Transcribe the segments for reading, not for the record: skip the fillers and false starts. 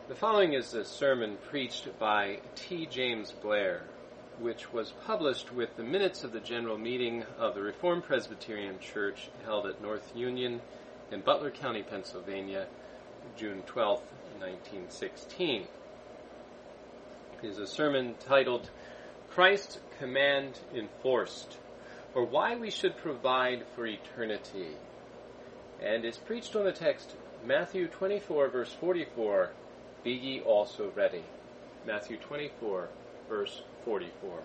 The following is a sermon preached by T. James Blair, which was published with the minutes of the General Meeting of the Reformed Presbyterian Church held at North Union in Butler County, Pennsylvania, June 12, 1916. It is a sermon titled, Christ's Command Enforced, or Why We Should Provide for Eternity, and is preached on the text Matthew 24, verse 44, Be ye also ready. Matthew 24, verse 44.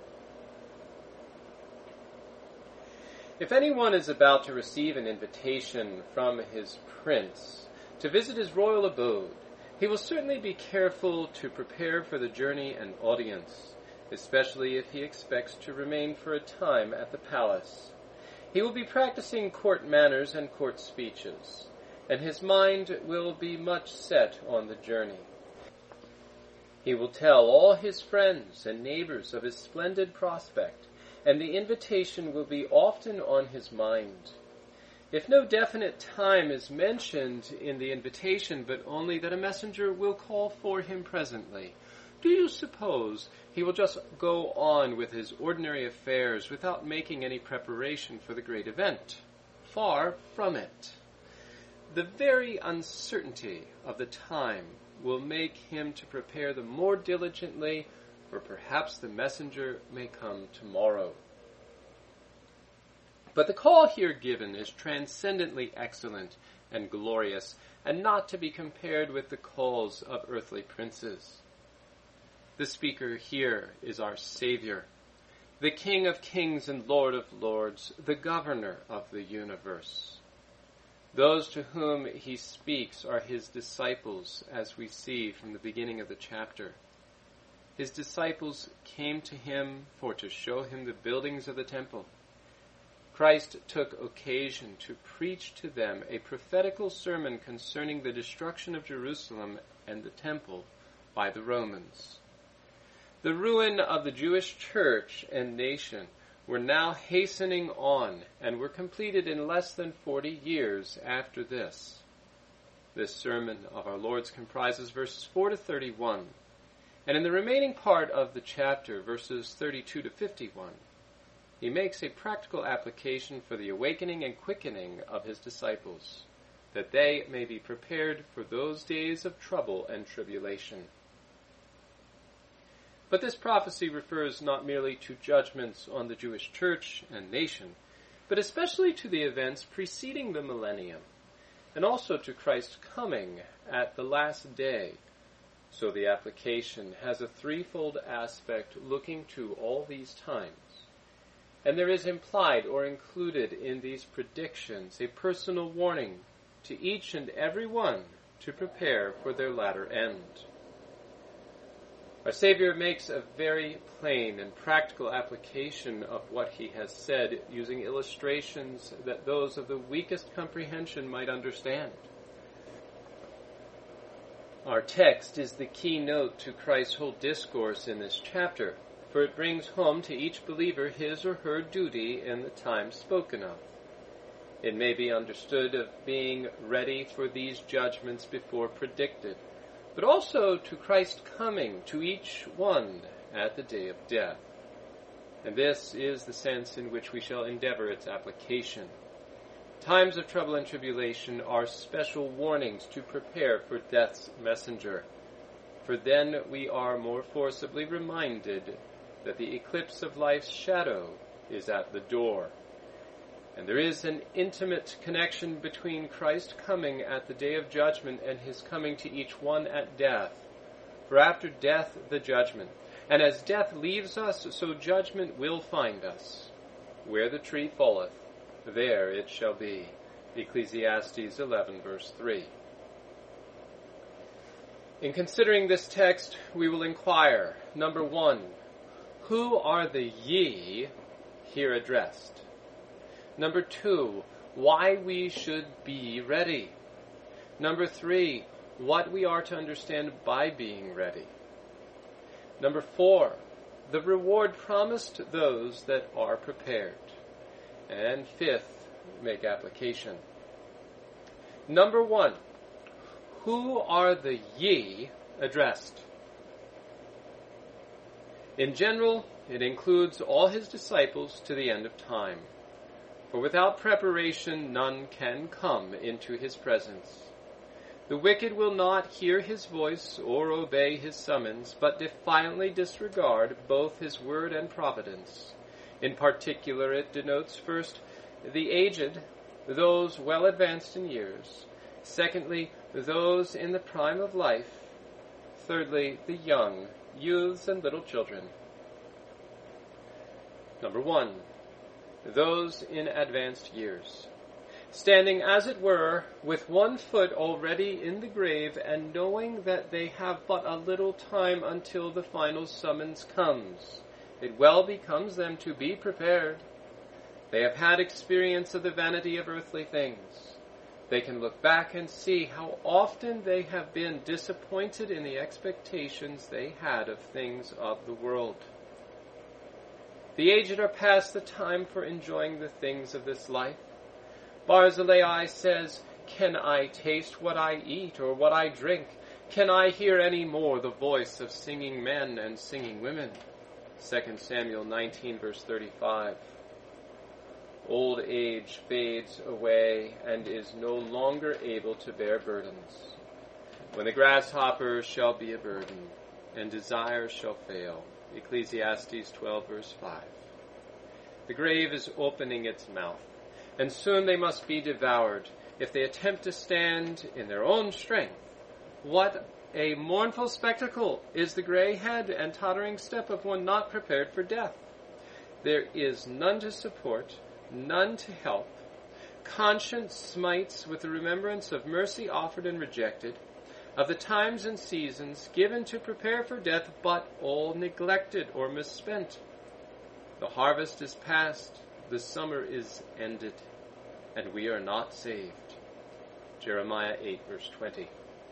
If anyone is about to receive an invitation from his prince to visit his royal abode, he will certainly be careful to prepare for the journey and audience, especially if he expects to remain for a time at the palace. He will be practicing court manners and court speeches, and his mind will be much set on the journey. He will tell all his friends and neighbors of his splendid prospect, and the invitation will be often on his mind. If no definite time is mentioned in the invitation, but only that a messenger will call for him presently, do you suppose he will just go on with his ordinary affairs without making any preparation for the great event? Far from it. The very uncertainty of the time will make him to prepare the more diligently, for perhaps the messenger may come tomorrow. But the call here given is transcendently excellent and glorious, and not to be compared with the calls of earthly princes. The speaker here is our Savior, the King of kings and Lord of lords, the governor of the universe. Those to whom he speaks are his disciples, as we see from the beginning of the chapter. His disciples came to him for to show him the buildings of the temple. Christ took occasion to preach to them a prophetical sermon concerning the destruction of Jerusalem and the temple by the Romans. The ruin of the Jewish church and nation were now hastening on and were completed in less than 40 years after this. This sermon of our Lord's comprises verses 4 to 31, and in the remaining part of the chapter, verses 32 to 51, he makes a practical application for the awakening and quickening of his disciples, that they may be prepared for those days of trouble and tribulation. But this prophecy refers not merely to judgments on the Jewish church and nation, but especially to the events preceding the millennium, and also to Christ's coming at the last day. So the application has a threefold aspect looking to all these times. And there is implied or included in these predictions a personal warning to each and every one to prepare for their latter end. Our Savior makes a very plain and practical application of what he has said, using illustrations that those of the weakest comprehension might understand. Our text is the keynote to Christ's whole discourse in this chapter, for it brings home to each believer his or her duty in the time spoken of. It may be understood of being ready for these judgments before predicted, but also to Christ's coming to each one at the day of death. And this is the sense in which we shall endeavor its application. Times of trouble and tribulation are special warnings to prepare for death's messenger, for then we are more forcibly reminded that the eclipse of life's shadow is at the door. And there is an intimate connection between Christ coming at the day of judgment and his coming to each one at death. For after death, the judgment. And as death leaves us, so judgment will find us. Where the tree falleth, there it shall be. Ecclesiastes 11, verse 3. In considering this text, we will inquire, number 1, who are the ye here addressed? Number 2, why we should be ready. Number 3, what we are to understand by being ready. Number 4, the reward promised to those that are prepared. And 5th, make application. Number 1, who are the ye addressed. In general, it includes all his disciples to the end of time. For without preparation none can come into his presence. The wicked will not hear his voice or obey his summons, but defiantly disregard both his word and providence. In particular, it denotes first the aged, those well advanced in years. Secondly, those in the prime of life. Thirdly, the young, youths and little children. Number 1. Those in advanced years. Standing, as it were, with one foot already in the grave, and knowing that they have but a little time until the final summons comes, it well becomes them to be prepared. They have had experience of the vanity of earthly things. They can look back and see how often they have been disappointed in the expectations they had of things of the world. The aged are past the time for enjoying the things of this life. Barzillai says, "Can I taste what I eat or what I drink? Can I hear any more the voice of singing men and singing women?" 2 Samuel 19, verse 35. Old age fades away and is no longer able to bear burdens. When the grasshopper shall be a burden, and desire shall fail. Ecclesiastes 12, verse 5. The grave is opening its mouth, and soon they must be devoured if they attempt to stand in their own strength. What a mournful spectacle is the gray head and tottering step of one not prepared for death. There is none to support, none to help. Conscience smites with the remembrance of mercy offered and rejected, of the times and seasons given to prepare for death, but all neglected or misspent. The harvest is past, the summer is ended, and we are not saved. Jeremiah 8, verse 20.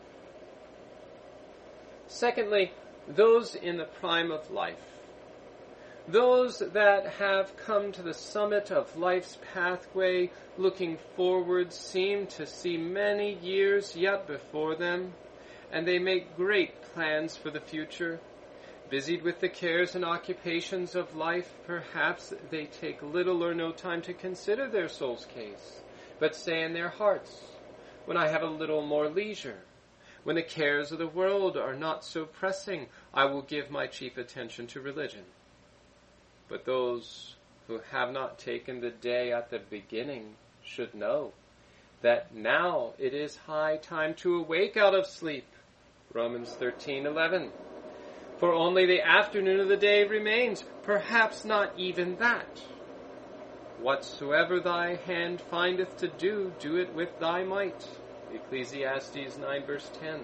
Secondly, those in the prime of life. Those that have come to the summit of life's pathway, looking forward, seem to see many years yet before them, and they make great plans for the future. Busied with the cares and occupations of life, perhaps they take little or no time to consider their soul's case, but say in their hearts, "When I have a little more leisure, when the cares of the world are not so pressing, I will give my chief attention to religion." But those who have not taken the day at the beginning should know that now it is high time to awake out of sleep. Romans 13:11. For only the afternoon of the day remains, perhaps not even that. Whatsoever thy hand findeth to do, do it with thy might. Ecclesiastes 9, verse 10.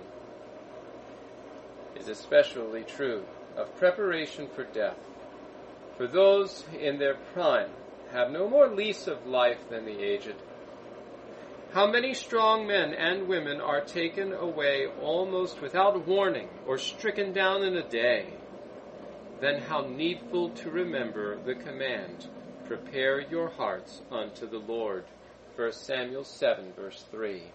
It is especially true of preparation for death. For those in their prime have no more lease of life than the aged. How many strong men and women are taken away almost without warning or stricken down in a day? Then how needful to remember the command, "Prepare your hearts unto the Lord." 1 Samuel 7, verse 3.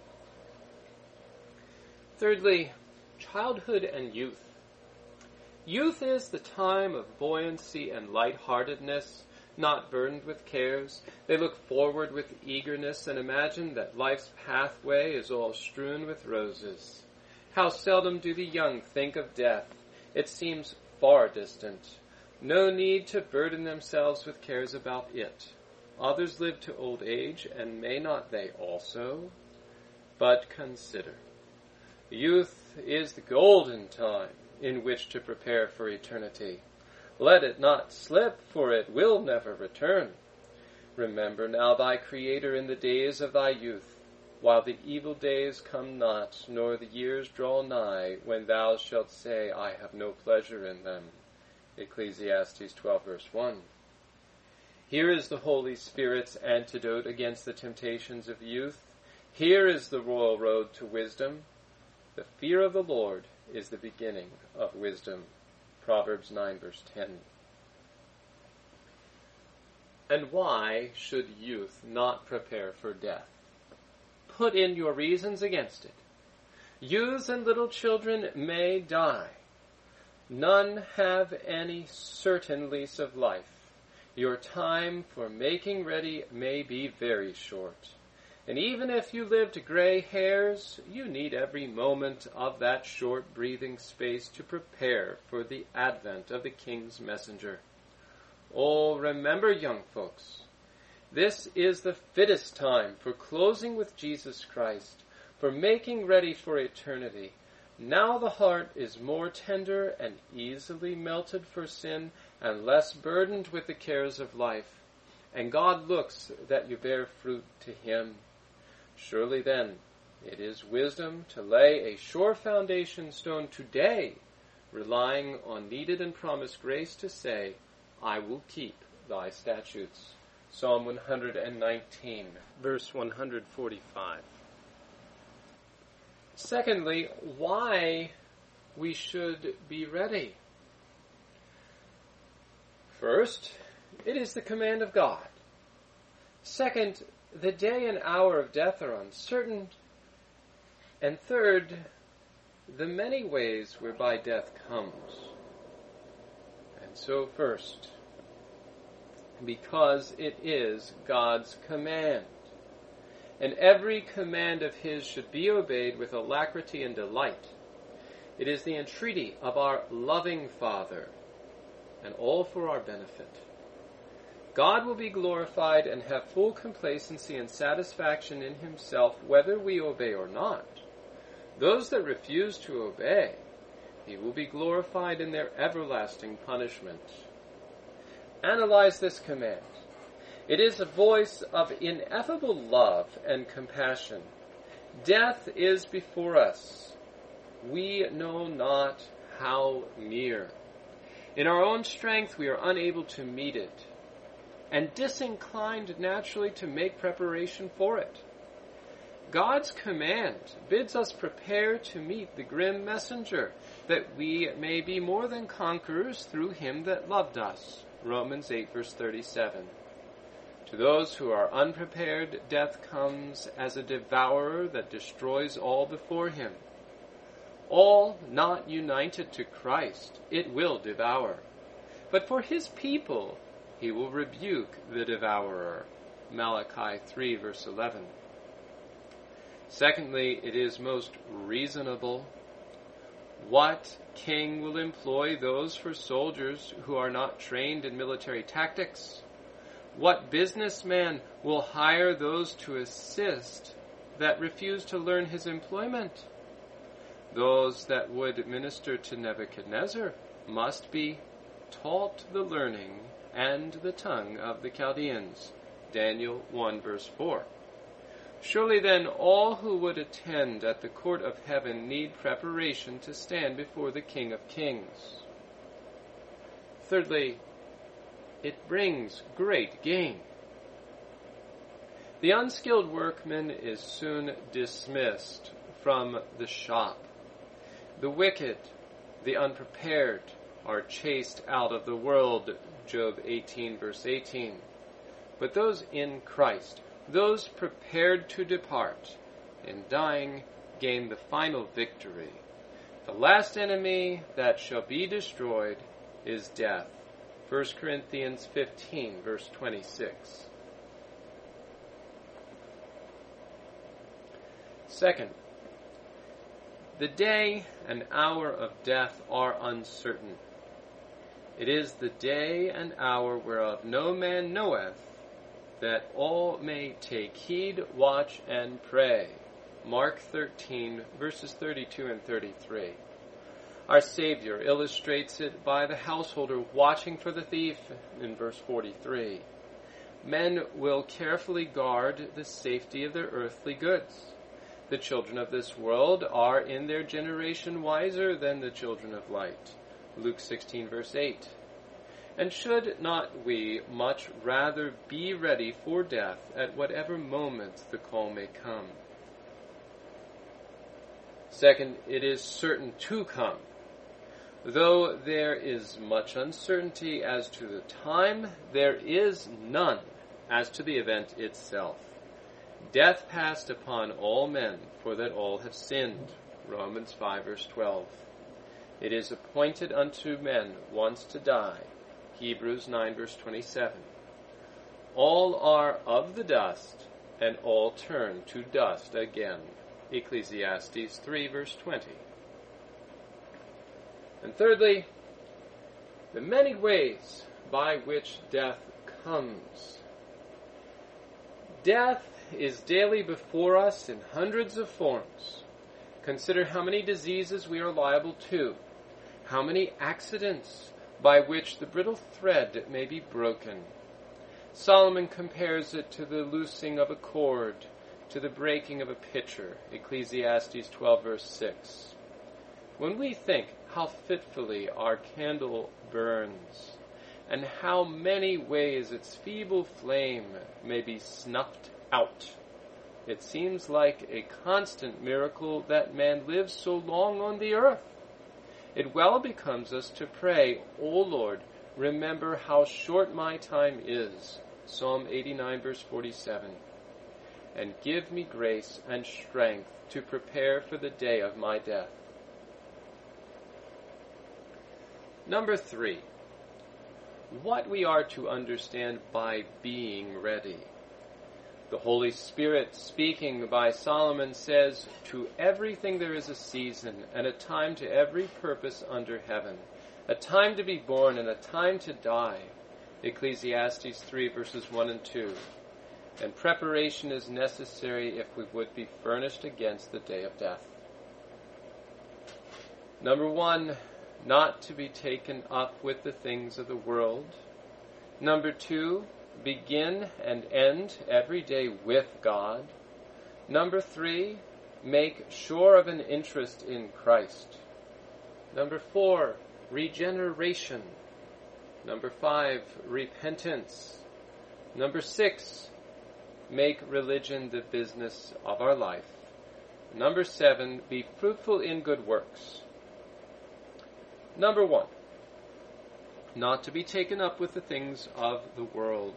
Thirdly, childhood and youth. Youth is the time of buoyancy and light-heartedness, not burdened with cares. They look forward with eagerness and imagine that life's pathway is all strewn with roses. How seldom do the young think of death. It seems far distant. No need to burden themselves with cares about it. Others live to old age, and may not they also? But consider. Youth is the golden time in which to prepare for eternity. Let it not slip, for it will never return. Remember now thy Creator in the days of thy youth, while the evil days come not, nor the years draw nigh, when thou shalt say, "I have no pleasure in them." Ecclesiastes 12, verse 1. Here is the Holy Spirit's antidote against the temptations of youth. Here is the royal road to wisdom. The fear of the Lord is the beginning of wisdom. Proverbs 9, verse 10. And why should youth not prepare for death? Put in your reasons against it. Youths and little children may die. None have any certain lease of life. Your time for making ready may be very short. And even if you live to gray hairs, you need every moment of that short breathing space to prepare for the advent of the King's messenger. Oh, remember, young folks, this is the fittest time for closing with Jesus Christ, for making ready for eternity. Now the heart is more tender and easily melted for sin and less burdened with the cares of life, and God looks that you bear fruit to him. Surely then it is wisdom to lay a sure foundation stone today, relying on needed and promised grace to say, I will keep thy statutes. Psalm 119, verse 145. Secondly, why we should be ready. First, it is the command of God. Second, the day and hour of death are uncertain. And third, the many ways whereby death comes. And so first, because it is God's command. And every command of his should be obeyed with alacrity and delight. It is the entreaty of our loving Father, and all for our benefit. God will be glorified and have full complacency and satisfaction in himself, whether we obey or not. Those that refuse to obey, he will be glorified in their everlasting punishment. Analyze this command. It is a voice of ineffable love and compassion. Death is before us. We know not how near. In our own strength we are unable to meet it, and disinclined naturally to make preparation for it. God's command bids us prepare to meet the grim messenger, that we may be more than conquerors through him that loved us. Romans 8, verse 37. To those who are unprepared, death comes as a devourer that destroys all before him. All not united to Christ, it will devour. But for his people, he will rebuke the devourer. Malachi 3, verse 11. Secondly, it is most reasonable. What king will employ those for soldiers who are not trained in military tactics? What businessman will hire those to assist that refuse to learn his employment? Those that would minister to Nebuchadnezzar must be taught the learning and the tongue of the Chaldeans. Daniel 1, verse 4. Surely then all who would attend at the court of heaven need preparation to stand before the King of Kings. Thirdly, it brings great gain. The unskilled workman is soon dismissed from the shop. The wicked, the unprepared, are chased out of the world. Job 18, verse 18. But those in Christ, those prepared to depart, in dying, gain the final victory. The last enemy that shall be destroyed is death. 1 Corinthians 15, verse 26. Second, the day and hour of death are uncertain. It is the day and hour whereof no man knoweth, that all may take heed, watch, and pray. Mark 13, verses 32 and 33. Our Savior illustrates it by the householder watching for the thief in verse 43. Men will carefully guard the safety of their earthly goods. The children of this world are in their generation wiser than the children of light. Luke 16, verse 8. And should not we much rather be ready for death at whatever moment the call may come? Second, it is certain to come. Though there is much uncertainty as to the time, there is none as to the event itself. Death passed upon all men, for that all have sinned. Romans 5 verse 12. It is appointed unto men once to die, Hebrews 9 verse 27. All are of the dust, and all turn to dust again, Ecclesiastes 3 verse 20. And thirdly, the many ways by which death comes. Death is daily before us in hundreds of forms. Consider how many diseases we are liable to, how many accidents by which the brittle thread may be broken. Solomon compares it to the loosing of a cord, to the breaking of a pitcher, Ecclesiastes 12 verse 6. When we think how fitfully our candle burns, and how many ways its feeble flame may be snuffed out, it seems like a constant miracle that man lives so long on the earth. It well becomes us to pray, O Lord, remember how short my time is, Psalm 89 verse 47, and give me grace and strength to prepare for the day of my death. Number 3, what we are to understand by being ready. The Holy Spirit, speaking by Solomon, says, to everything there is a season, and a time to every purpose under heaven, a time to be born and a time to die, Ecclesiastes 3 verses 1 and 2. And preparation is necessary if we would be furnished against the day of death. Number 1, not to be taken up with the things of the world. Number 2, begin and end every day with God. Number 3, make sure of an interest in Christ. Number 4, regeneration. Number 5, repentance. Number 6, make religion the business of our life. Number 7, be fruitful in good works. Number 1, not to be taken up with the things of the world.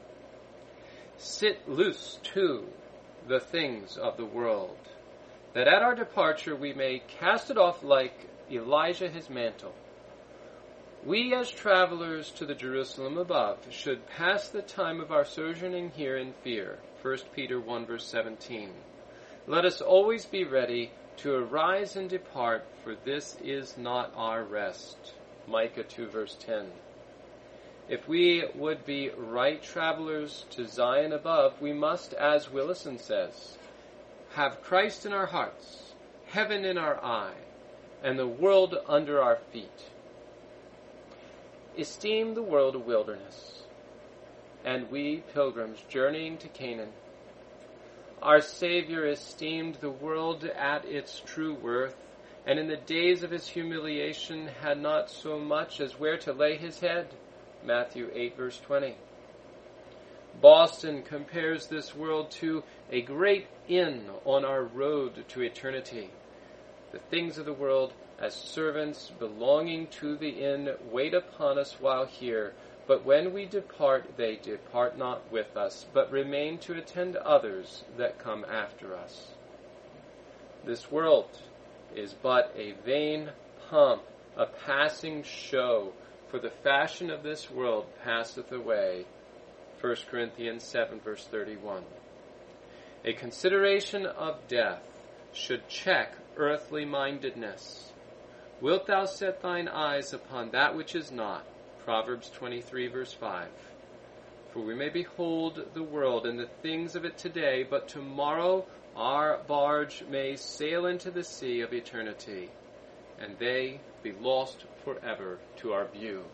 Sit loose to the things of the world, that at our departure we may cast it off like Elijah his mantle. We as travelers to the Jerusalem above should pass the time of our sojourning here in fear, 1 Peter 1 verse 17. Let us always be ready to arise and depart, for this is not our rest, Micah 2 verse 10. If we would be right travelers to Zion above, we must, as Willison says, have Christ in our hearts, heaven in our eye, and the world under our feet. Esteem the world a wilderness, and we pilgrims journeying to Canaan. Our Savior esteemed the world at its true worth, and in the days of his humiliation had not so much as where to lay his head, Matthew 8 verse 20. Boston compares this world to a great inn on our road to eternity. The things of the world, as servants belonging to the inn, wait upon us while here, but when we depart, they depart not with us, but remain to attend others that come after us. This world is but a vain pomp, a passing show, for the fashion of this world passeth away. 1 Corinthians 7 verse 31. A consideration of death should check earthly mindedness. Wilt thou set thine eyes upon that which is not? Proverbs 23 verse 5. For we may behold the world and the things of it today, but tomorrow our barge may sail into the sea of eternity, and they be lost forever to our view.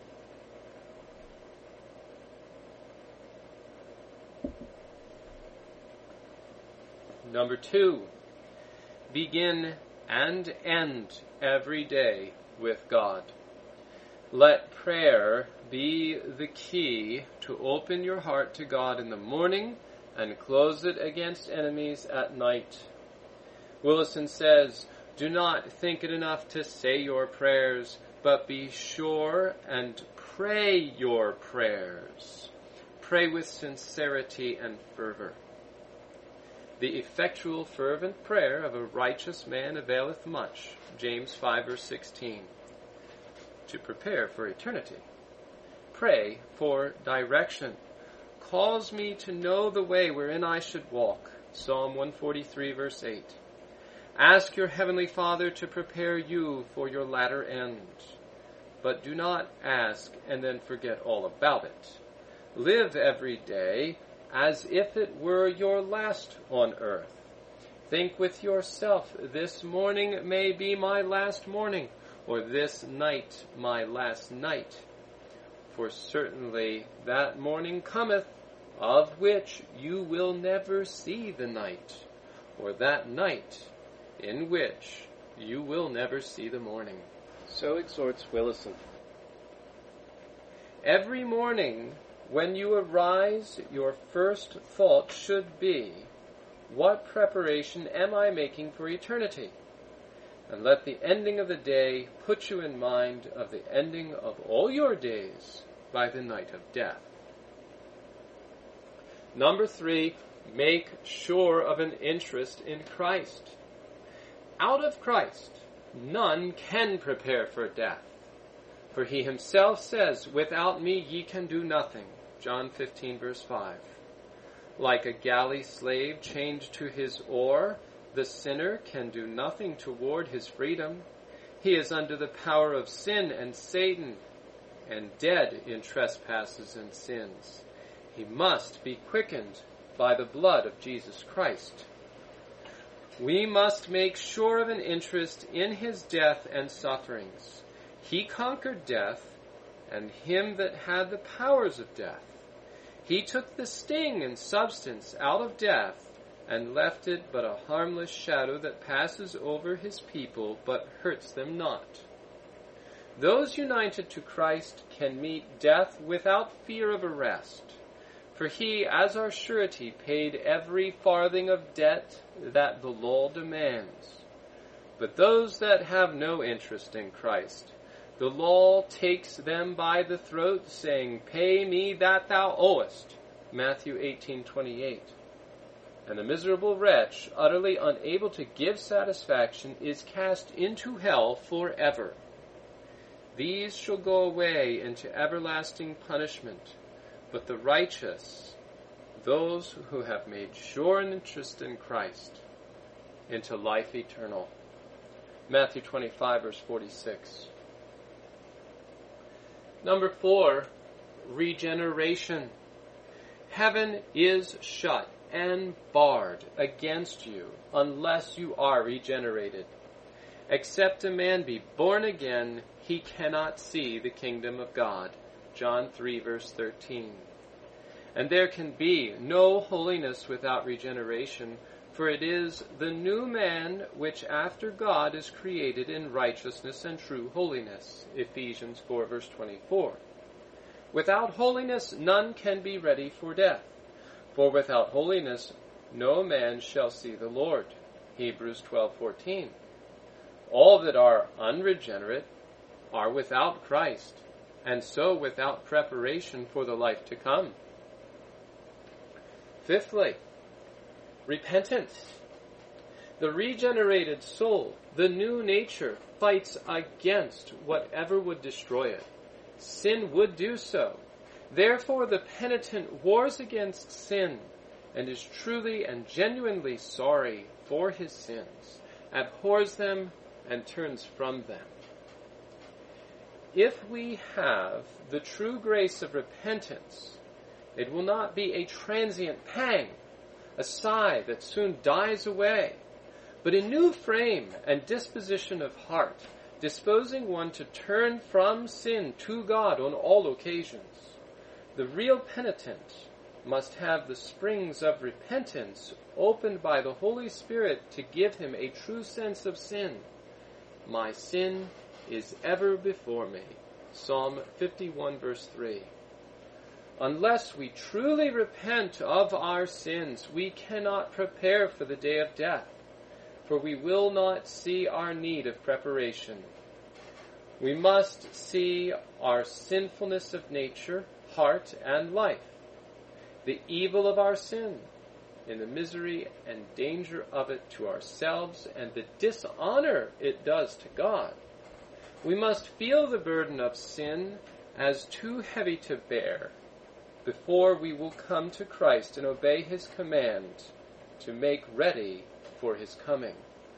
Number 2, begin and end every day with God. Let prayer be the key to open your heart to God in the morning and close it against enemies at night. Willison says, do not think it enough to say your prayers, but be sure and pray your prayers. Pray with sincerity and fervor. The effectual fervent prayer of a righteous man availeth much. James 5 verse 16. To prepare for eternity. Pray for direction. Cause me to know the way wherein I should walk. Psalm 143 verse 8. Ask your heavenly Father to prepare you for your latter end. But do not ask and then forget all about it. Live every day as if it were your last on earth. Think with yourself, this morning may be my last morning, or this night my last night. For certainly that morning cometh, of which you will never see the night, or that night in which you will never see the morning. So exhorts Willison. Every morning when you arise, your first thought should be, what preparation am I making for eternity? And let the ending of the day put you in mind of the ending of all your days by the night of death. Number 3, make sure of an interest in Christ. Out of Christ, none can prepare for death. For he himself says, without me ye can do nothing. John 15 verse 5. Like a galley slave chained to his oar, the sinner can do nothing toward his freedom. He is under the power of sin and Satan, and dead in trespasses and sins. He must be quickened by the blood of Jesus Christ. We must make sure of an interest in his death and sufferings. He conquered death, and him that had the powers of death. He took the sting and substance out of death, and left it but a harmless shadow that passes over his people, but hurts them not. Those united to Christ can meet death without fear of arrest, for he, as our surety, paid every farthing of debt that the law demands. But those that have no interest in Christ, the law takes them by the throat, saying, Pay me that thou owest. Matthew 18:28. And the miserable wretch, utterly unable to give satisfaction, is cast into hell forever. These shall go away into everlasting punishment, but the righteous, those who have made sure an interest in Christ, into life eternal. Matthew 25 verse 46. Number 4, regeneration. Heaven is shut and barred against you unless you are regenerated. Except a man be born again, he cannot see the kingdom of God. John 3 verse 13. And there can be no holiness without regeneration, for it is the new man which after God is created in righteousness and true holiness. Ephesians 4 verse 24. Without holiness none can be ready for death, for without holiness no man shall see the Lord. Hebrews 12:14. All that are unregenerate are without Christ, and so without preparation for the life to come. Fifthly, repentance. The regenerated soul, the new nature, fights against whatever would destroy it. Sin would do so. Therefore, the penitent wars against sin and is truly and genuinely sorry for his sins, abhors them, and turns from them. If we have the true grace of repentance, it will not be a transient pang, a sigh that soon dies away, but a new frame and disposition of heart, disposing one to turn from sin to God on all occasions. The real penitent must have the springs of repentance opened by the Holy Spirit to give him a true sense of sin. My sin is ever before me. Psalm 51 verse 3. Unless we truly repent of our sins, we cannot prepare for the day of death, for we will not see our need of preparation. We must see our sinfulness of nature, heart, and life, the evil of our sin, in the misery and danger of it to ourselves and the dishonor it does to God. We must feel the burden of sin as too heavy to bear before we will come to Christ and obey his command to make ready for his coming.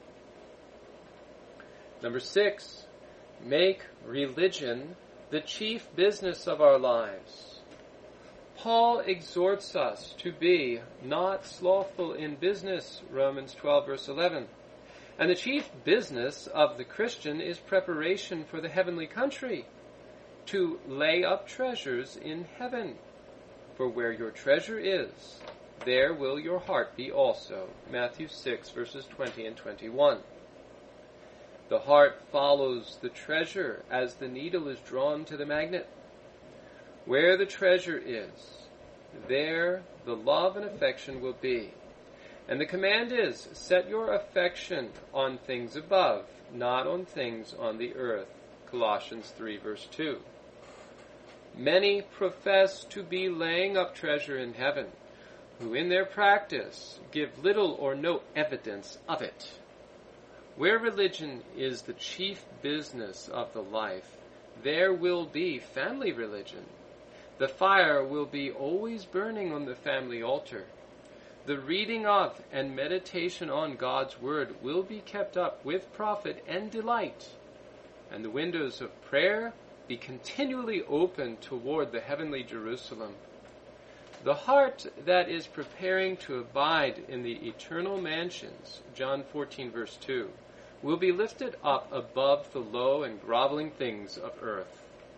Number 6, make religion the chief business of our lives. Paul exhorts us to be not slothful in business, Romans 12, verse 11. And the chief business of the Christian is preparation for the heavenly country, to lay up treasures in heaven. For where your treasure is, there will your heart be also. Matthew 6, verses 20 and 21. The heart follows the treasure as the needle is drawn to the magnet. Where the treasure is, there the love and affection will be. And the command is, set your affection on things above, not on things on the earth. Colossians 3, verse 2. Many profess to be laying up treasure in heaven, who in their practice give little or no evidence of it. Where religion is the chief business of the life, there will be family religion. The fire will be always burning on the family altar. The reading of and meditation on God's word will be kept up with profit and delight, and the windows of prayer be continually open toward the heavenly Jerusalem. The heart that is preparing to abide in the eternal mansions, John 14, verse 2, will be lifted up above the low and groveling things of earth.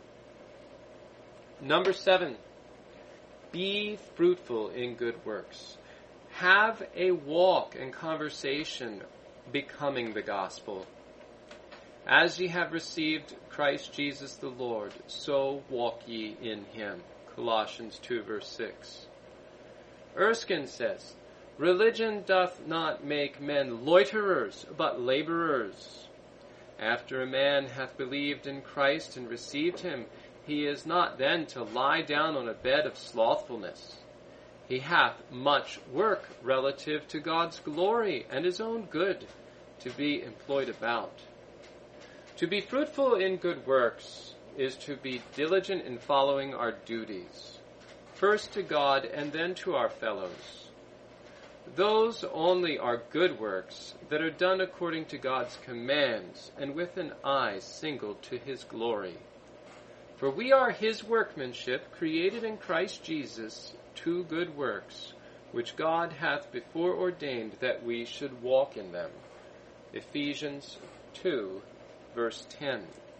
Number 7, be fruitful in good works. Have a walk and conversation becoming the gospel. As ye have received Christ Jesus the Lord, so walk ye in him. Colossians 2, verse 6. Erskine says, religion doth not make men loiterers, but laborers. After a man hath believed in Christ and received him, he is not then to lie down on a bed of slothfulness. He hath much work relative to God's glory and his own good to be employed about. To be fruitful in good works is to be diligent in following our duties, first to God and then to our fellows. Those only are good works that are done according to God's commands and with an eye single to his glory. For we are his workmanship, created in Christ Jesus, to good works, which God hath before ordained that we should walk in them. Ephesians 2, verse 10.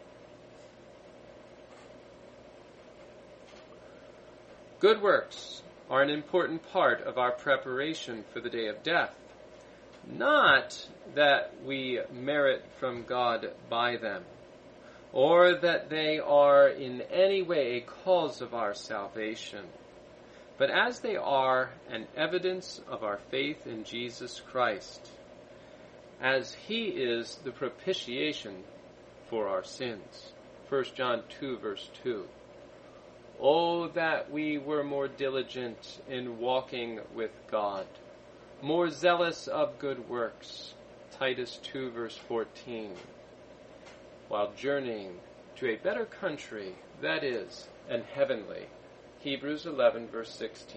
Good works are an important part of our preparation for the day of death. Not that we merit from God by them, or that they are in any way a cause of our salvation, but as they are an evidence of our faith in Jesus Christ, as he is the propitiation for our sins. 1 John 2, verse 2. Oh, that we were more diligent in walking with God, more zealous of good works. Titus 2, verse 14. While journeying to a better country, that is, an heavenly. Hebrews 11, verse 16.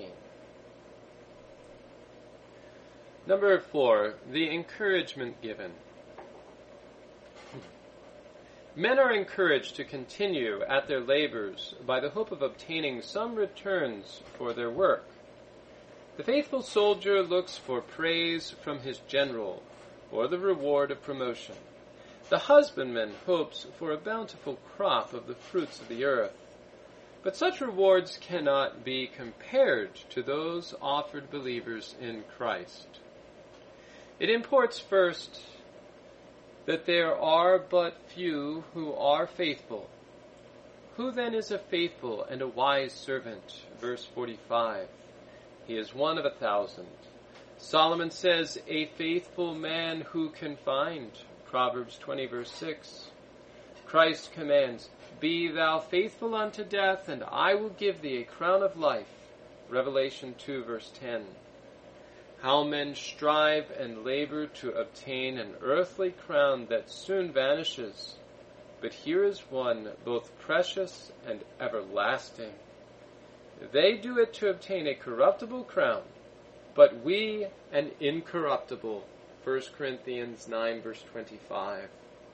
Number 4, the encouragement given. Men are encouraged to continue at their labors by the hope of obtaining some returns for their work. The faithful soldier looks for praise from his general, or the reward of promotion. The husbandman hopes for a bountiful crop of the fruits of the earth. But such rewards cannot be compared to those offered believers in Christ. It imports first that there are but few who are faithful. Who then is a faithful and a wise servant? Verse 45. He is one of 1,000. Solomon says, a faithful man who can find? Proverbs 20, verse 6. Christ commands, be thou faithful unto death, and I will give thee a crown of life. Revelation 2, verse 10. how men strive and labor to obtain an earthly crown that soon vanishes. But here is one both precious and everlasting. They do it to obtain a corruptible crown, but we an incorruptible. 1 Corinthians 9 verse 25.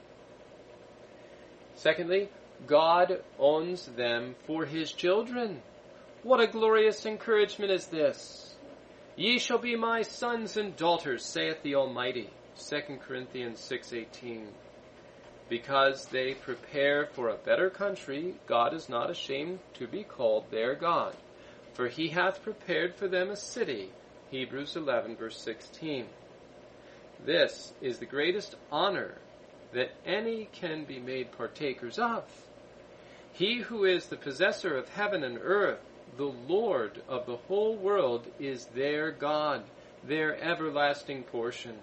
Secondly, God owns them for his children. What a glorious encouragement is this! Ye shall be my sons and daughters, saith the Almighty. 2 Corinthians 6:18. Because they prepare for a better country, God is not ashamed to be called their God. For he hath prepared for them a city. Hebrews 11 verse 16. This is the greatest honor that any can be made partakers of. He who is the possessor of heaven and earth, the Lord of the whole world, is their God, their everlasting portion.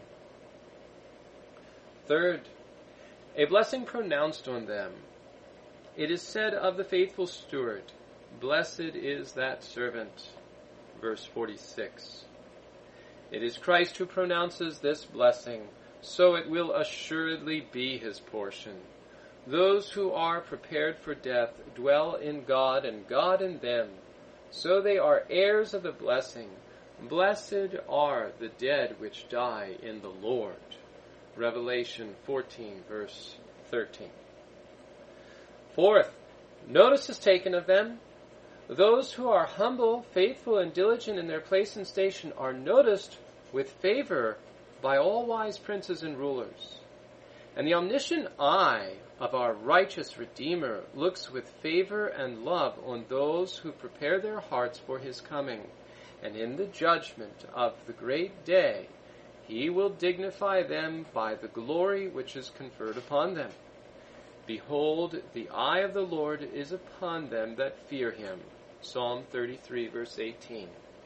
Third, a blessing pronounced on them. It is said of the faithful steward, "Blessed is that servant." Verse 46. It is Christ who pronounces this blessing, so it will assuredly be his portion. Those who are prepared for death dwell in God and God in them, so they are heirs of the blessing. Blessed are the dead which die in the Lord. Revelation 14 verse 13. Fourth, notice is taken of them. Those who are humble, faithful, and diligent in their place and station are noticed with favor by all wise princes and rulers. And the omniscient eye of our righteous Redeemer looks with favor and love on those who prepare their hearts for his coming. And in the judgment of the great day, he will dignify them by the glory which is conferred upon them. Behold, the eye of the Lord is upon them that fear him. Psalm 33 verse 18.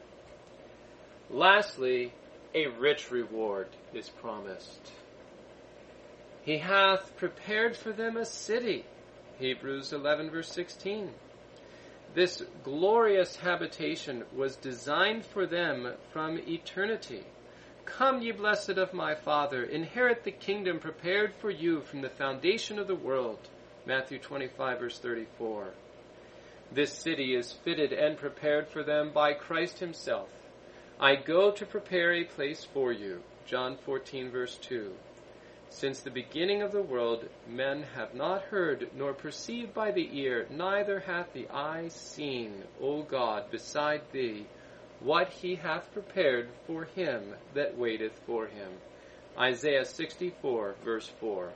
Lastly, a rich reward is promised. He hath prepared for them a city. Hebrews 11 verse 16. This glorious habitation was designed for them from eternity. Come, ye blessed of my Father, inherit the kingdom prepared for you from the foundation of the world. Matthew 25 verse 34. This city is fitted and prepared for them by Christ himself. I go to prepare a place for you. John 14 verse 2. Since the beginning of the world, men have not heard, nor perceived by the ear, neither hath the eye seen, O God, beside thee, what he hath prepared for him that waiteth for him. Isaiah 64, verse 4.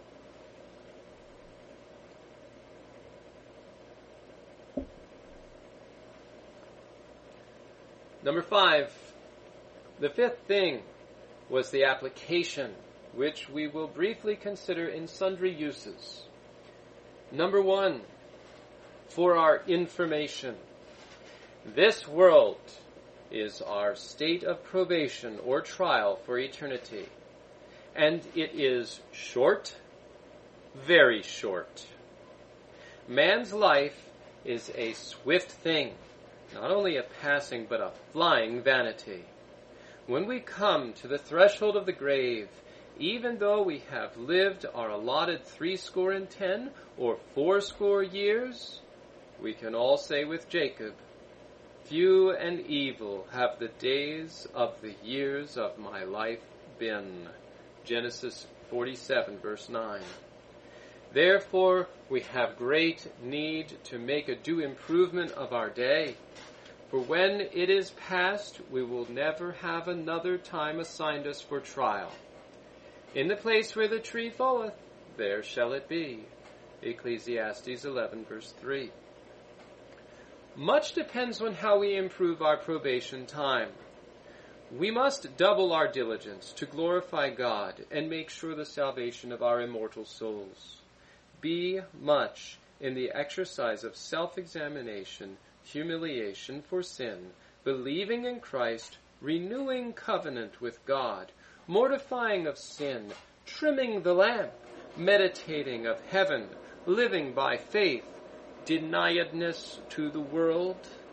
Number 5, the fifth thing was the application, which we will briefly consider in sundry uses. Number 1, for our information. This world is our state of probation or trial for eternity, and it is short, very short. Man's life is a swift thing, not only a passing but a flying vanity. When we come to the threshold of the grave, even though we have lived our allotted 70 or 80 years, we can all say with Jacob, "Few and evil have the days of the years of my life been." Genesis 47, verse 9. Therefore, we have great need to make a due improvement of our day. For when it is past, we will never have another time assigned us for trial. In the place where the tree falleth, there shall it be. Ecclesiastes 11, verse 3. Much depends on how we improve our probation time. We must double our diligence to glorify God and make sure the salvation of our immortal souls. Be much in the exercise of self-examination, humiliation for sin, believing in Christ, renewing covenant with God, mortifying of sin, trimming the lamp, meditating of heaven, living by faith, deniedness to the world,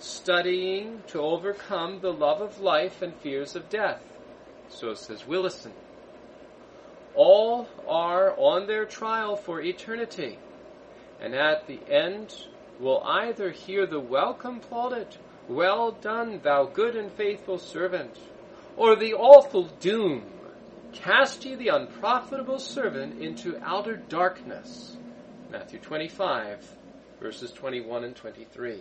studying to overcome the love of life and fears of death. So says Willison. All are on their trial for eternity, and at the end will either hear the welcome plaudit, "Well done, thou good and faithful servant," or the awful doom, "Cast ye the unprofitable servant into outer darkness." Matthew 25, verses 21 and 23.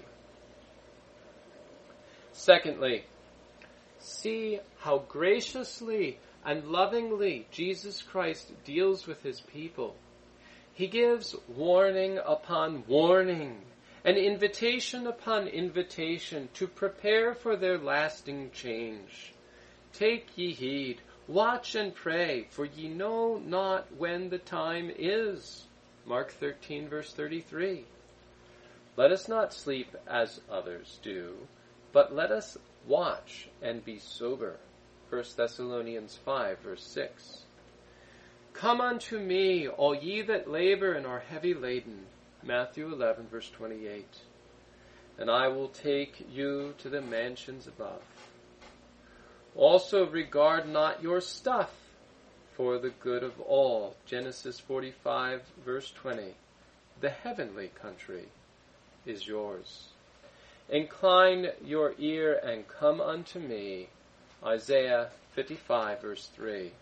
Secondly, see how graciously and lovingly Jesus Christ deals with his people. He gives warning upon warning, and invitation upon invitation to prepare for their lasting change. "Take ye heed, watch and pray, for ye know not when the time is." Mark 13, verse 33. Let us not sleep as others do, but let us watch and be sober. 1 Thessalonians 5, verse 6. "Come unto me, all ye that labor and are heavy laden." Matthew 11, verse 28. "And I will take you to the mansions above." Also regard not your stuff, for the good of all. Genesis 45, verse 20. The heavenly country is yours. "Incline your ear and come unto me." Isaiah 55, verse 3.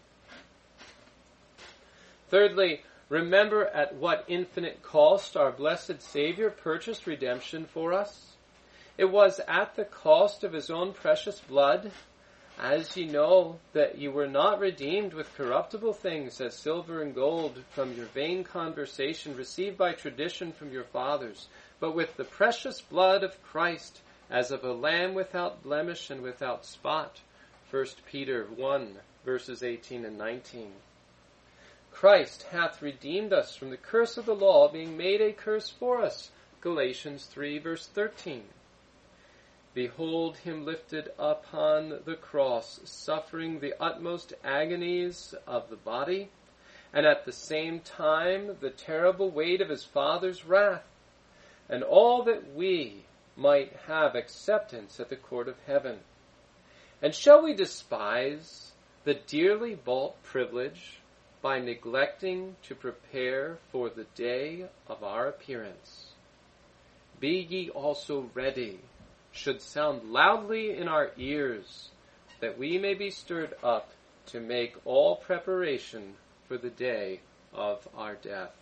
Thirdly, remember at what infinite cost our blessed Savior purchased redemption for us. It was at the cost of his own precious blood. "As ye know that ye were not redeemed with corruptible things, as silver and gold, from your vain conversation received by tradition from your fathers, but with the precious blood of Christ, as of a lamb without blemish and without spot." 1 Peter 1, verses 18 and 19. "Christ hath redeemed us from the curse of the law, being made a curse for us." Galatians 3, verse 13. "Behold him lifted upon the cross, suffering the utmost agonies of the body, and at the same time the terrible weight of his Father's wrath, and all that we might have acceptance at the court of heaven. And shall we despise the dearly bought privilege by neglecting to prepare for the day of our appearance? Be ye also ready, should sound loudly in our ears, that we may be stirred up to make all preparation for the day of our death."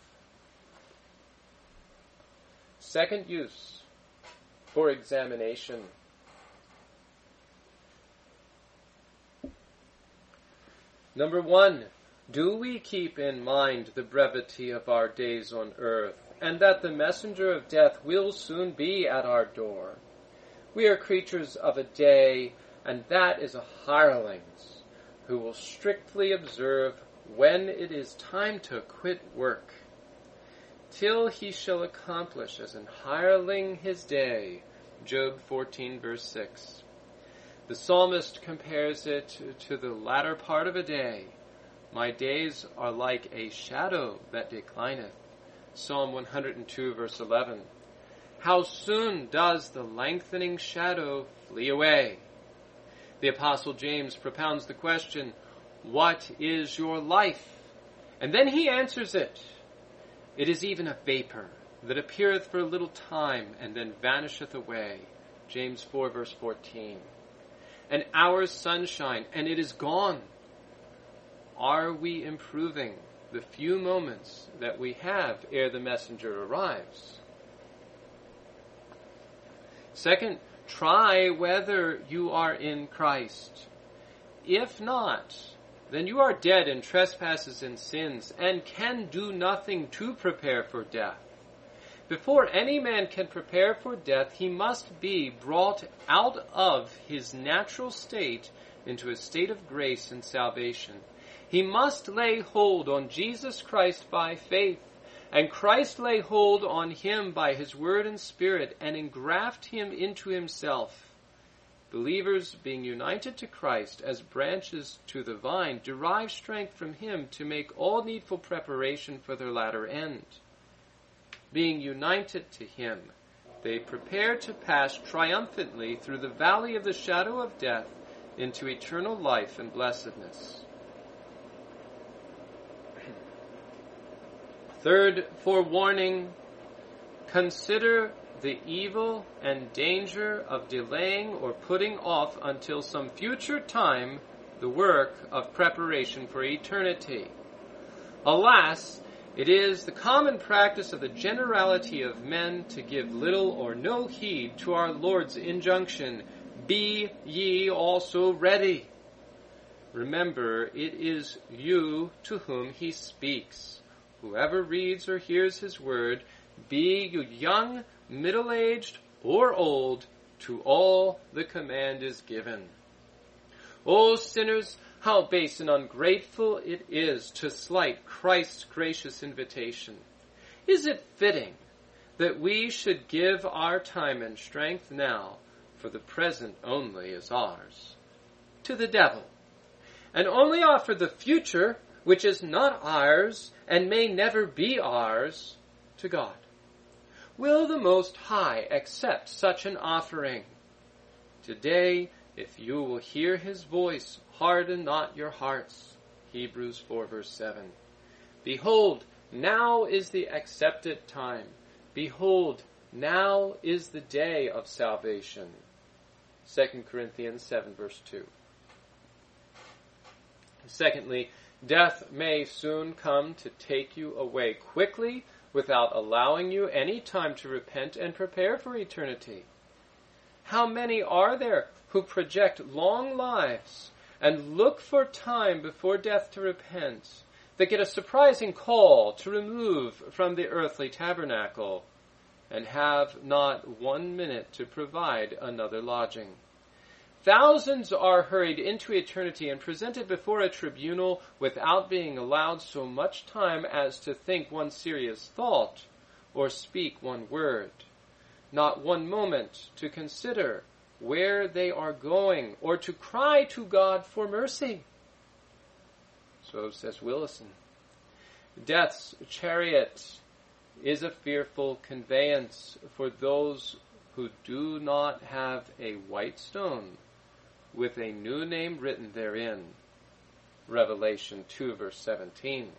Second use, for examination. Number 1, do we keep in mind the brevity of our days on earth, and that the messenger of death will soon be at our door? We are creatures of a day, and that is a hireling's, who will strictly observe when it is time to quit work, till he shall accomplish as an hireling his day. Job 14, verse 6. The psalmist compares it to the latter part of a day. "My days are like a shadow that declineth." Psalm 102, verse 11. How soon does the lengthening shadow flee away? The Apostle James propounds the question, "What is your life?" And then he answers it. "It is even a vapor that appeareth for a little time and then vanisheth away." James 4, verse 14. An hour's sunshine, and it is gone. Are we improving the few moments that we have ere the messenger arrives? Second, try whether you are in Christ. If not, then you are dead in trespasses and sins, and can do nothing to prepare for death. Before any man can prepare for death, he must be brought out of his natural state into a state of grace and salvation. He must lay hold on Jesus Christ by faith, and Christ lay hold on him by his word and spirit, and engraft him into himself. Believers, being united to Christ as branches to the vine, derive strength from him to make all needful preparation for their latter end. Being united to him, they prepare to pass triumphantly through the valley of the shadow of death into eternal life and blessedness. Third forewarning, consider the evil and danger of delaying or putting off until some future time the work of preparation for eternity. Alas, it is the common practice of the generality of men to give little or no heed to our Lord's injunction, "Be ye also ready." Remember, it is you to whom he speaks. Whoever reads or hears his word, be you young, middle-aged, or old, to all the command is given. O sinners, how base and ungrateful it is to slight Christ's gracious invitation. Is it fitting that we should give our time and strength now, for the present only is ours, to the devil, and only offer the future, which is not ours and may never be ours, to God? Will the Most High accept such an offering? Today, if you will hear his voice, harden not your hearts. Hebrews 4 verse 7. Behold, now is the accepted time. Behold, now is the day of salvation. 2 Corinthians 7 verse 2. Secondly, death may soon come to take you away quickly without allowing you any time to repent and prepare for eternity. How many are there who project long lives and look for time before death to repent, that get a surprising call to remove from the earthly tabernacle, and have not 1 minute to provide another lodging? Thousands are hurried into eternity and presented before a tribunal without being allowed so much time as to think one serious thought or speak one word. Not 1 moment to consider where they are going or to cry to God for mercy. So says Willison. Death's chariot is a fearful conveyance for those who do not have a white stone with a new name written therein. Revelation 2 verse 17.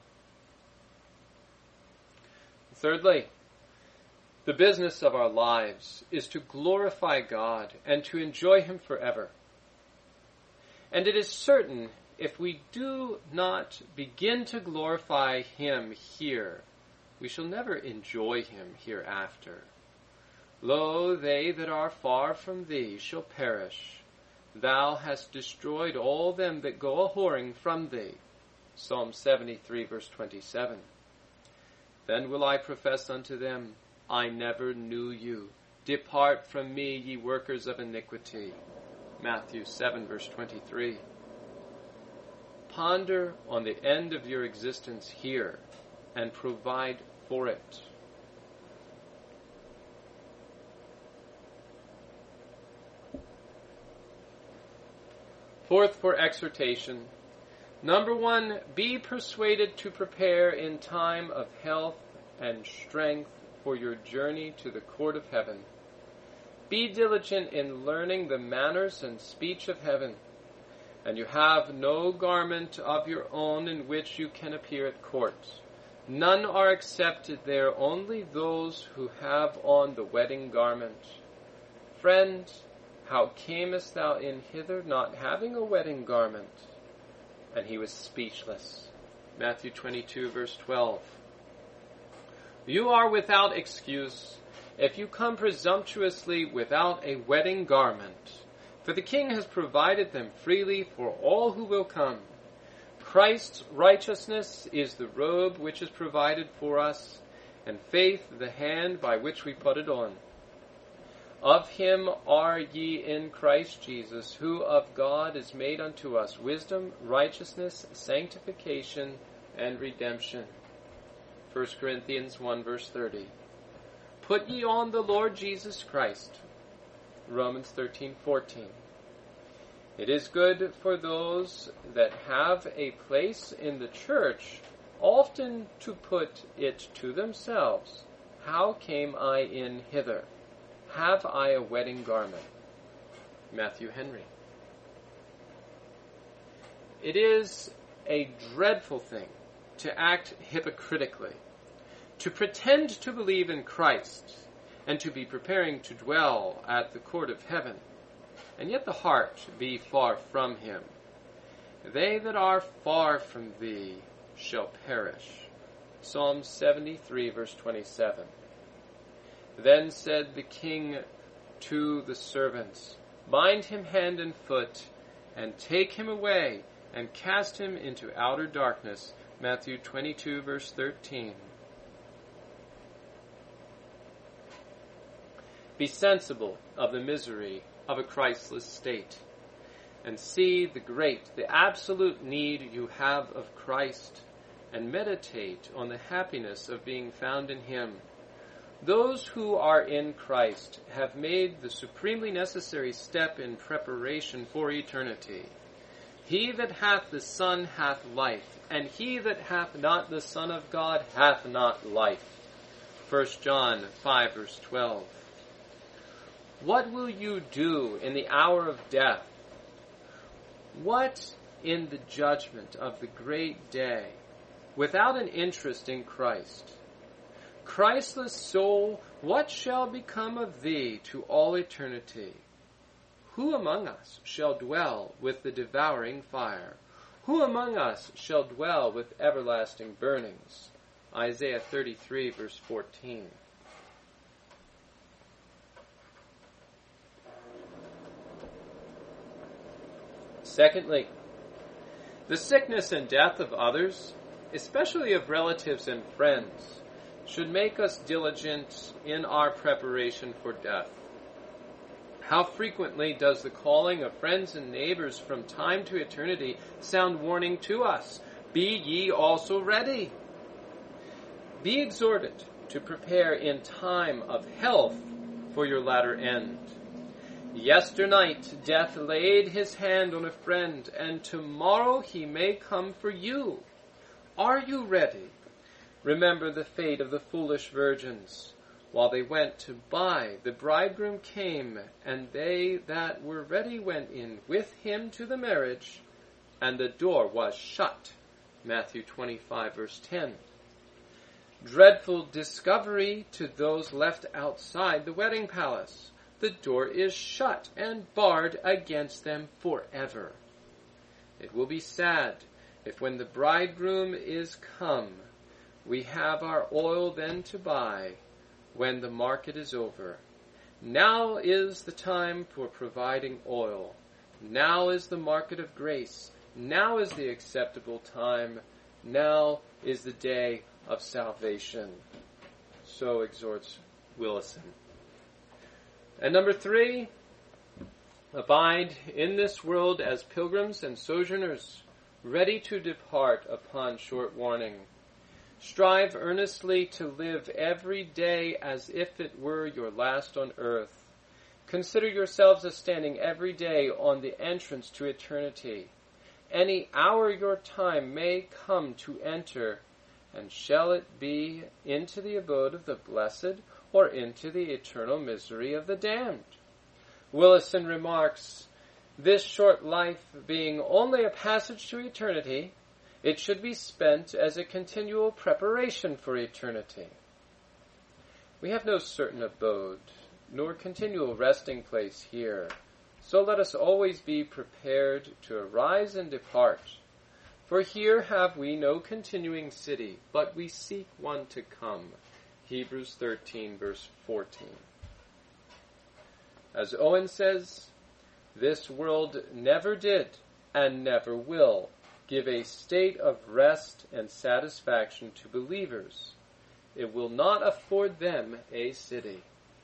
Thirdly, the business of our lives is to glorify God and to enjoy him forever. And it is certain, if we do not begin to glorify him here, we shall never enjoy him hereafter. Lo, they that are far from thee shall perish. Thou hast destroyed all them that go a-whoring from thee. Psalm 73 verse 27. Then will I profess unto them, I never knew you. Depart from me, ye workers of iniquity. Matthew 7 verse 23. Ponder on the end of your existence here and provide for it. Fourth, for exhortation. Number 1, be persuaded to prepare in time of health and strength for your journey to the court of heaven. Be diligent in learning the manners and speech of heaven, and you have no garment of your own in which you can appear at court. None are accepted there, only those who have on the wedding garment. Friend, how camest thou in hither, not having a wedding garment? And he was speechless. Matthew 22, verse 12. You are without excuse if you come presumptuously without a wedding garment, for the King has provided them freely for all who will come. Christ's righteousness is the robe which is provided for us, and faith the hand by which we put it on. Of him are ye in Christ Jesus, who of God is made unto us wisdom, righteousness, sanctification, and redemption. 1 Corinthians 1 verse 30. Put ye on the Lord Jesus Christ. Romans 13:14. It is good for those that have a place in the church often to put it to themselves, how came I in hither? have I a wedding garment? Matthew Henry. It is a dreadful thing to act hypocritically, to pretend to believe in Christ, and to be preparing to dwell at the court of heaven, and yet the heart be far from him. They that are far from thee shall perish. Psalm 73, verse 27. Then said the king to the servants, Bind him hand and foot, and take him away, and cast him into outer darkness. Matthew 22, verse 13. Be sensible of the misery of a Christless state, and see the absolute need you have of Christ, and meditate on the happiness of being found in him. Those who are in Christ have made the supremely necessary step in preparation for eternity. He that hath the Son hath life, and he that hath not the Son of God hath not life. 1 John 5, verse 12. What will you do in the hour of death? What in the judgment of the great day, without an interest in Christ? Christless soul, what shall become of thee to all eternity? Who among us shall dwell with the devouring fire? Who among us shall dwell with everlasting burnings? Isaiah 33, verse 14. Secondly, the sickness and death of others, especially of relatives and friends, should make us diligent in our preparation for death. How frequently does the calling of friends and neighbors from time to eternity sound warning to us, Be ye also ready. Be exhorted to prepare in time of health for your latter end. Yesternight death laid his hand on a friend, and tomorrow he may come for you. Are you ready? Remember the fate of the foolish virgins. While they went to buy, the bridegroom came, and they that were ready went in with him to the marriage, and the door was shut. Matthew 25, verse 10. Dreadful discovery to those left outside the wedding palace. The door is shut and barred against them forever. It will be sad if when the bridegroom is come, we have our oil then to buy when the market is over. Now is the time for providing oil. Now is the market of grace. Now is the acceptable time. Now is the day of salvation. So exhorts Willison. And number 3, abide in this world as pilgrims and sojourners, ready to depart upon short warning. Strive earnestly to live every day as if it were your last on earth. Consider yourselves as standing every day on the entrance to eternity. Any hour your time may come to enter, and shall it be into the abode of the blessed, or into the eternal misery of the damned? Willison remarks, this short life being only a passage to eternity, it should be spent as a continual preparation for eternity. We have no certain abode, nor continual resting place here, so let us always be prepared to arise and depart. For here have we no continuing city, but we seek one to come. Hebrews 13, verse 14. As Owen says, this world never did and never will give a state of rest and satisfaction to believers. It will not afford them a city.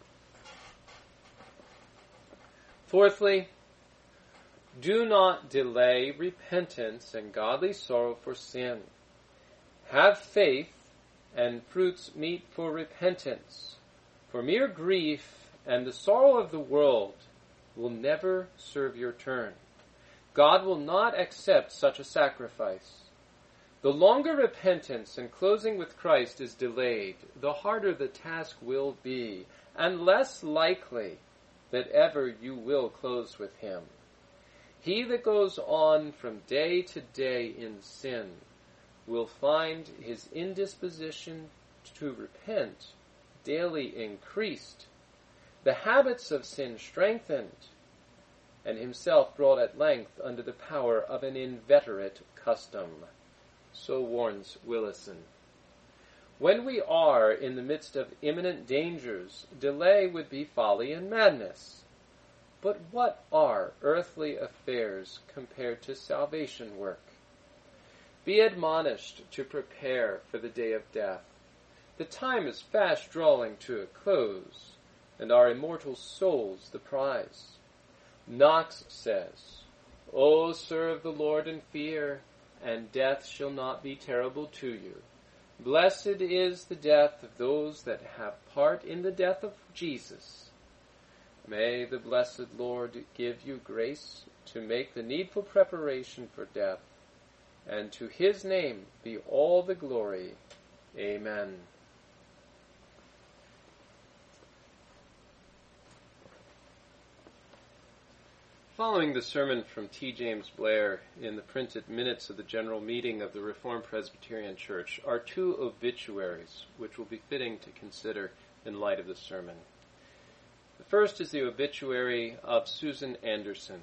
Fourthly, do not delay repentance and godly sorrow for sin. Have faith and fruits meet for repentance. For mere grief and the sorrow of the world will never serve your turn. God will not accept such a sacrifice. The longer repentance and closing with Christ is delayed, the harder the task will be, and less likely that ever you will close with him. He that goes on from day to day in sin will find his indisposition to repent daily increased, the habits of sin strengthened, and himself brought at length under the power of an inveterate custom. So warns Willison. When we are in the midst of imminent dangers, delay would be folly and madness. But what are earthly affairs compared to salvation work? Be admonished to prepare for the day of death. The time is fast drawing to a close, and our immortal souls the prize. Knox says, O serve the Lord in fear, and death shall not be terrible to you. Blessed is the death of those that have part in the death of Jesus. May the blessed Lord give you grace to make the needful preparation for death, and to his name be all the glory. Amen. Following the sermon from T. James Blair in the printed minutes of the General Meeting of the Reformed Presbyterian Church are two obituaries which will be fitting to consider in light of the sermon. The first is the obituary of Susan Anderson.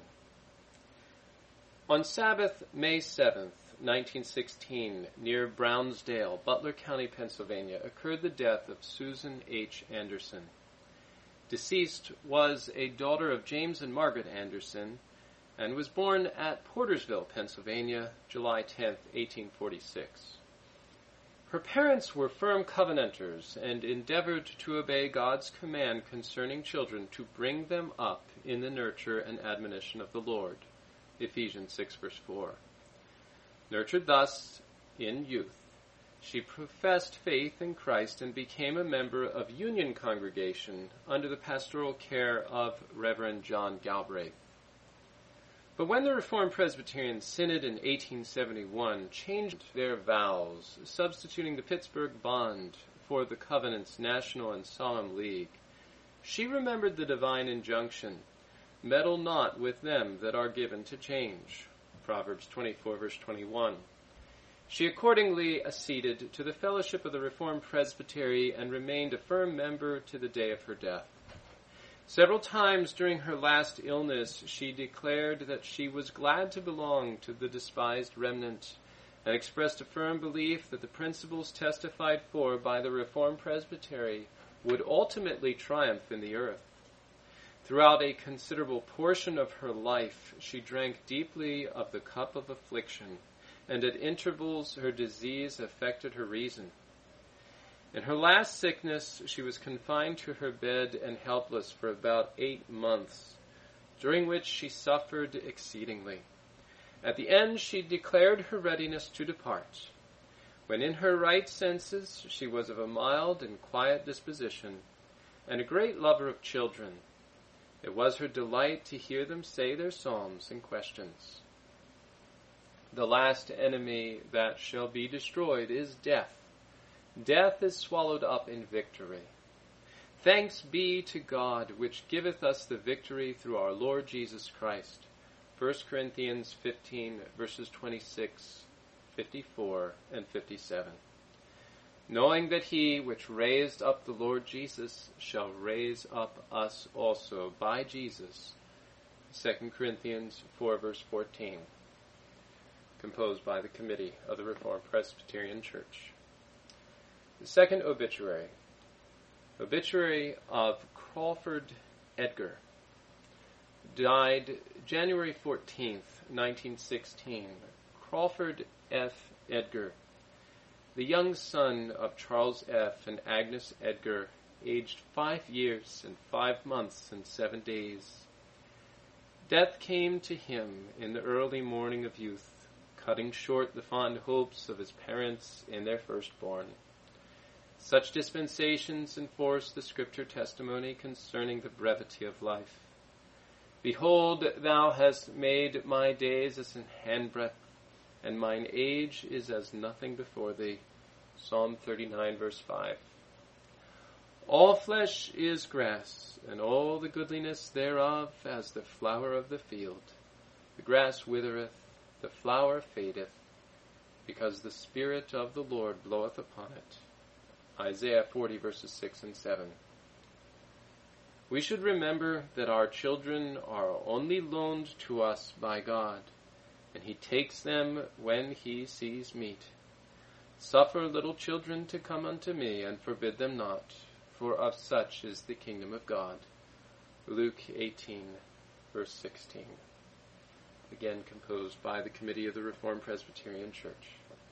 On Sabbath, May 7th, 1916, near Brownsdale, Butler County, Pennsylvania, occurred the death of Susan H. Anderson. Deceased was a daughter of James and Margaret Anderson and was born at Portersville, Pennsylvania, July 10, 1846. Her parents were firm Covenanters and endeavored to obey God's command concerning children to bring them up in the nurture and admonition of the Lord. Ephesians 6, verse 4. Nurtured thus in youth, she professed faith in Christ and became a member of Union Congregation under the pastoral care of Reverend John Galbraith. But when the Reformed Presbyterian Synod in 1871 changed their vows, substituting the Pittsburgh Bond for the Covenant's National and Solemn League, she remembered the divine injunction, meddle not with them that are given to change. Proverbs 24, verse 21. She accordingly acceded to the fellowship of the Reformed Presbytery and remained a firm member to the day of her death. Several times during her last illness, she declared that she was glad to belong to the despised remnant and expressed a firm belief that the principles testified for by the Reformed Presbytery would ultimately triumph in the earth. Throughout a considerable portion of her life, she drank deeply of the cup of affliction, and at intervals her disease affected her reason. In her last sickness, she was confined to her bed and helpless for about 8 months, during which she suffered exceedingly. At the end, she declared her readiness to depart. When in her right senses, she was of a mild and quiet disposition, and a great lover of children. It was her delight to hear them say their psalms and questions. The last enemy that shall be destroyed is death. Death is swallowed up in victory. Thanks be to God, which giveth us the victory through our Lord Jesus Christ. 1 Corinthians 15, verses 26, 54, and 57. Knowing that he which raised up the Lord Jesus shall raise up us also by Jesus. 2 Corinthians 4, verse 14. Composed by the Committee of the Reformed Presbyterian Church. The second obituary. Obituary of Crawford Edgar. Died January 14th, 1916. Crawford F. Edgar, the young son of Charles F. and Agnes Edgar, aged 5 years and 5 months and 7 days. Death came to him in the early morning of youth, cutting short the fond hopes of his parents in their firstborn. Such dispensations enforce the Scripture testimony concerning the brevity of life. Behold, thou hast made my days as an handbreadth, and mine age is as nothing before thee. Psalm 39, verse 5. All flesh is grass, and all the goodliness thereof as the flower of the field. The grass withereth, the flower fadeth, because the Spirit of the Lord bloweth upon it. Isaiah 40, verses 6 and 7. We should remember that our children are only loaned to us by God, and he takes them when he sees meet. Suffer little children to come unto me, and forbid them not, for of such is the kingdom of God. Luke 18, verse 16. Again composed by the Committee of the Reformed Presbyterian Church.